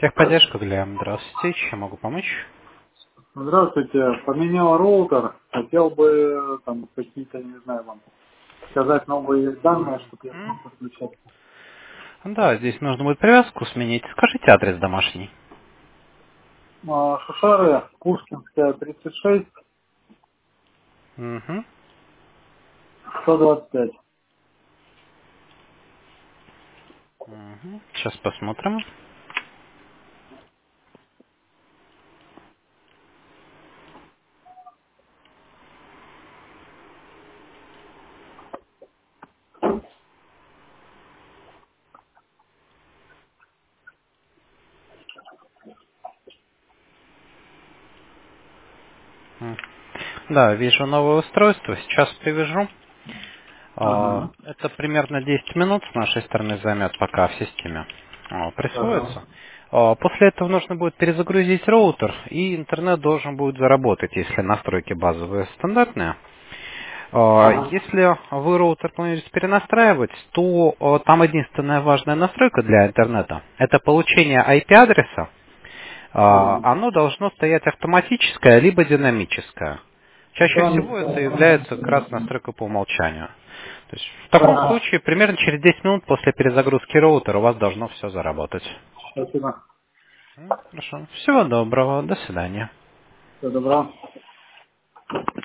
Техподдержка для Здравствуйте, чем могу помочь? Здравствуйте, поменял роутер, хотел бы там какие-то, не знаю, вам сказать новые данные, чтобы я Мгм. смог подключаться. Да, здесь нужно будет привязку сменить. Скажите адрес домашний. Шушары, Пушкинская, 36, Угу. 125. Угу. Сейчас посмотрим. М. Да, вижу новое устройство. Сейчас привяжу. Ага, Это примерно 10 минут с нашей стороны займет, пока в системе ага, присвоится. После этого нужно будет перезагрузить роутер, и интернет должен будет заработать, если настройки базовые стандартные. ага, Если вы роутер планируете перенастраивать, то там единственная важная настройка для интернета — это получение IP-адреса. ага. Оно должно стоять автоматическое либо динамическое. Чаще всего это является как раз настройкой по умолчанию. То есть в таком Ага, случае примерно через 10 минут после перезагрузки роутера у вас должно все заработать. спасибо. Хорошо. Всего доброго. До свидания. Все добро.